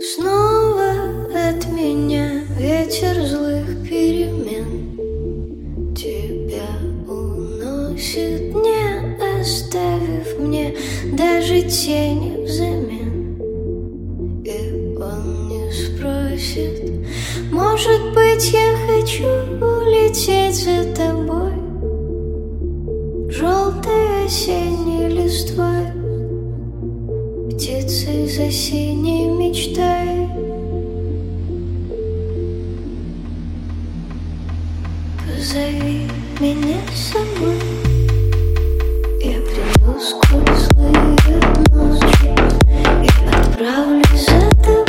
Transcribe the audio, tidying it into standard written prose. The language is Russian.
Снова от меня ветер злых перемен тебя уносит, не оставив мне даже тени взамен. И он не спросит, может быть, я хочу улететь за тобой, желтой осенней листвой, птицей за синей мечтой. Позови меня с собой, я приду сквозь злые ночи и отправлюсь за тобой.